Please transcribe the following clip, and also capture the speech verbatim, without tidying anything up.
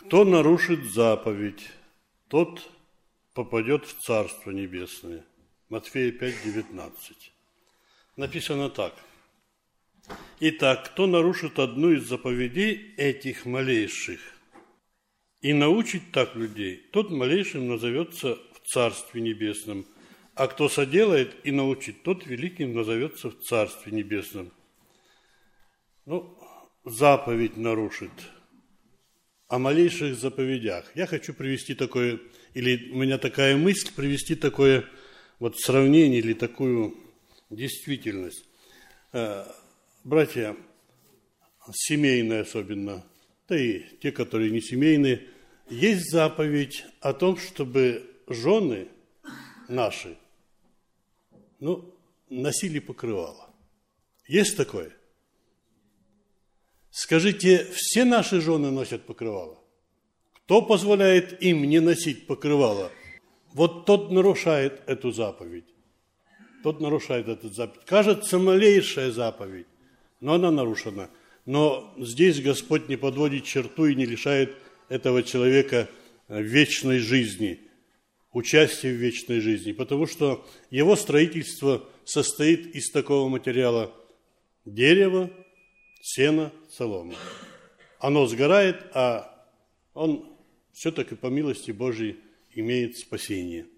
Кто нарушит заповедь, тот попадет в Царство Небесное. Матфея пять, девятнадцать. Написано так. Итак, кто нарушит одну из заповедей этих малейших и научит так людей, тот малейшим назовется в Царстве Небесном, а кто соделает и научит, тот великим назовется в Царстве Небесном. Ну, заповедь нарушит. О малейших заповедях. Я хочу привести такое, или у меня такая мысль, привести такое вот сравнение или такую действительность. Братья, семейные особенно, да и те, которые не семейные, есть заповедь о том, чтобы жены наши, ну, носили покрывало. Есть такое? Скажите, все наши жены носят покрывало? Кто позволяет им не носить покрывало? Вот тот нарушает эту заповедь. Тот нарушает эту заповедь. Кажется, малейшая заповедь, но она нарушена. Но здесь Господь не подводит черту и не лишает этого человека вечной жизни, участия в вечной жизни, потому что его строительство состоит из такого материала: дерева, сено, солома. Оно сгорает, а он все-таки по милости Божией имеет спасение.